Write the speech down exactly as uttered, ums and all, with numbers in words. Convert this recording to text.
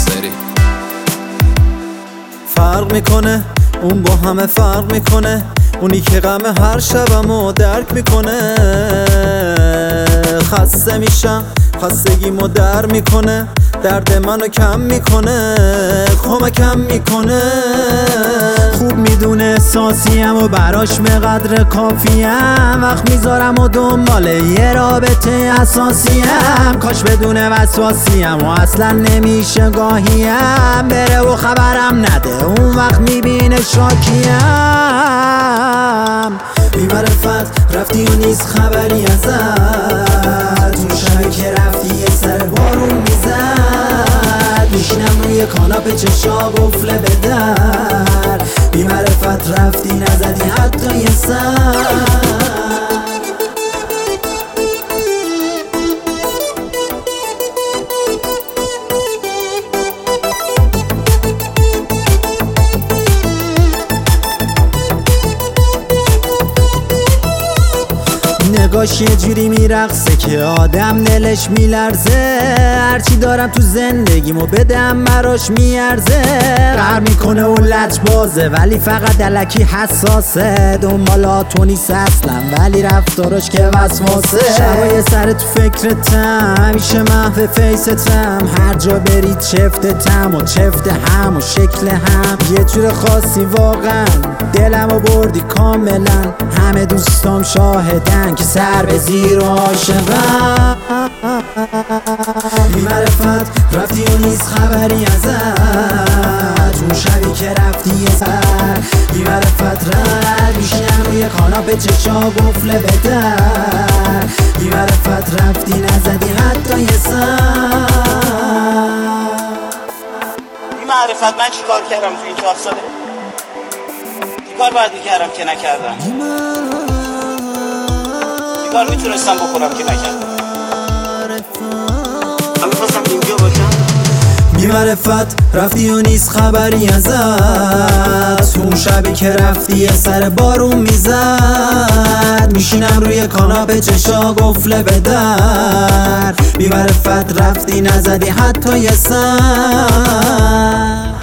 ناصری. فرق میکنه اون با همه فرق میکنه، اونی که غم هر شبمو درک میکنه. خسته میشم خستگیمو در میکنه، درد منو کم میکنه، کمکم میکنه. خوب میدونه احساسیم و براش به قدر کافیم، وقت میذارم و دنبال یه رابطه اساسیم. کاش بدونه وسواسیم و اصلا نمیشه گاهیم، بره و خبرم نده اون وقت میبینه شاکیم. بی معرفت رفتی و نیست خبری ازت، اون شبی که رفتی یه سر بارون میزد. میشینم روی کاناپه چشا قفله به در، بی معرفت رفتی نزدی حتی یه سر. نگاش یه جوری میرقصه که آدم دلش میلرزه، هرچی دارم تو زندگیمو بدم براش میارزه. قهر میکنه و لج بازه ولی فقط الکی حساسه، دنبالات تو نیست اصلا ولی رفتاراش که وسواسه. شبای سر تو فکرتم همیشه محو فیستم، هر جا برید چفتتم و چفت هم و شکل هم یه جور خاصی واقعا دلمو بردی کاملا. همه دوستام شاهدن که سر به زیر و عاشقم. بی معرفت رفتی و نیست خبری ازت، اون شبی که رفتی یه سر. بی معرفت رد میشینم روی کاناپه چشا قفله به در، بی معرفت رفتی نزدی حتی یه سر. بی معرفت من چی کار کردم تو این چهار ساله؟ چی کار باید میکردم که نکردم؟ چی کار میتونستم بکنم که نکردم؟ من میخواستم اینجا باشم. بی معرفت رفتی و نیست خبری ازت، اون شبی که رفتی یه سر بارون میزد. میشینم روی کاناپه چشا قفله به در، بی معرفت رفتی نزدی حتی یه سر.